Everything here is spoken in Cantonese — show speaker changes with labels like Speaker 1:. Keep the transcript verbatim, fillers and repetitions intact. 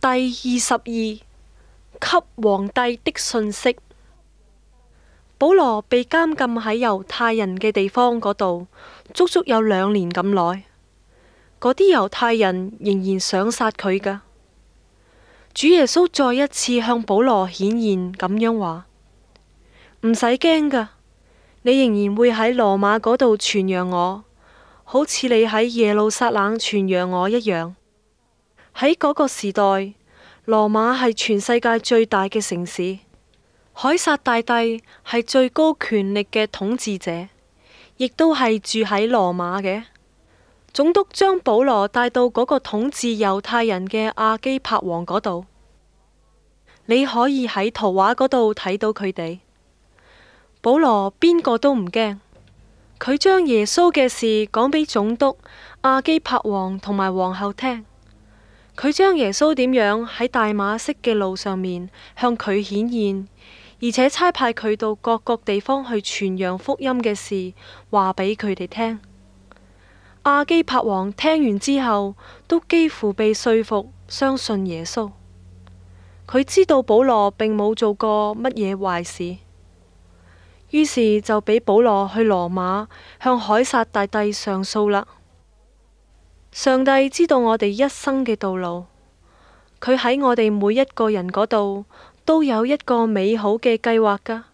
Speaker 1: 第二十二，給皇帝的信息。保羅被監禁喺猶太人嘅地方嗰度，足足有兩年咁耐。嗰啲猶太人仍然想殺佢噶。主耶穌再一次向保羅顯現，咁樣話：唔使驚噶，你仍然會喺羅馬嗰度傳揚我，好似你喺耶路撒冷傳揚我一樣。喺嗰個時代，羅馬係全世界最大嘅城市。凱撒大帝係最高權力嘅統治者，亦都係住喺羅馬嘅。總督將保羅帶到嗰個統治猶太人嘅亞基帕王嗰度，你可以喺圖畫嗰度睇到佢哋。保羅邊個都唔驚，佢將耶穌嘅事講俾總督亞基帕王同埋皇后聽。佢將耶穌點樣喺大馬色嘅路上面向佢顯現，而且差派佢到各個地方去傳揚福音嘅事，話俾佢哋聽。亞基帕王聽完之後，都幾乎被說服相信耶穌。佢知道保羅並冇做過乜嘢壞事，於是就俾保羅去羅馬向凱撒大帝上訴啦。上帝知道我哋一生嘅道路，佢喺我哋每一個人嗰度都有一個美好嘅計劃噶。